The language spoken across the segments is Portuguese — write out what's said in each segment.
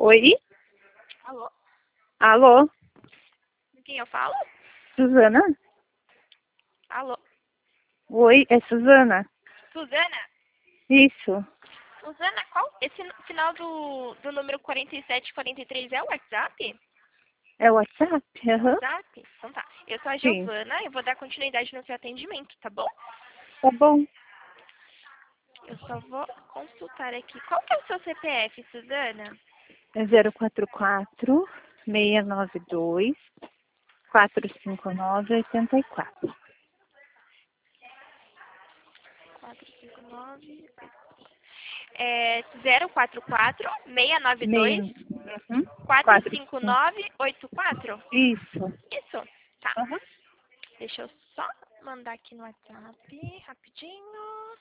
Oi? Alô? Alô? Com quem eu falo? Suzana? Alô? Oi, é Suzana? Suzana? Isso. Suzana, qual? Esse final do número 4743 é o WhatsApp? É o WhatsApp? Aham. WhatsApp? Então tá. Eu sou a Sim. Giovana, eu vou dar continuidade no seu atendimento, tá bom? Tá bom. Eu só vou consultar aqui. Qual que é o seu CPF, Suzana? É 044-692-459-84. 459. É 044 692 Meia... Uhum. 45. 45984? Isso. Isso. Tá. Aham. Deixa eu só mandar aqui no WhatsApp, rapidinho.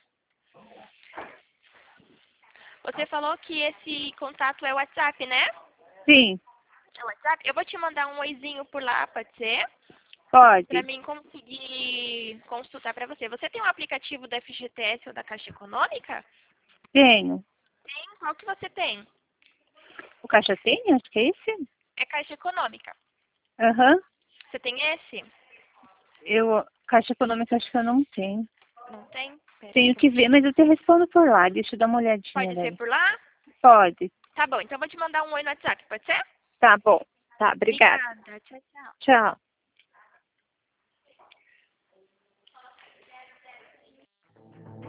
Você falou que esse contato é o WhatsApp, né? Sim, É o WhatsApp? Eu vou te mandar um oizinho por lá, pode ser? Pra pode. mim conseguir consultar pra você. Você tem um aplicativo da FGTS ou da Caixa Econômica? Tenho. Tem. Qual que você tem? O caixa tem? Acho que é esse. É Caixa Econômica. Aham. Você tem esse? Caixa econômica acho que eu não tenho. Não tem? Pera aí Tenho que eu que vou ver, te... mas eu te respondo por lá. Deixa eu dar uma olhadinha Pode ser daí. por lá? Pode. Tá bom, então eu vou te mandar um oi no WhatsApp, pode ser? Tá bom. Tá, obrigada. Obrigada. Tchau, tchau. Tchau.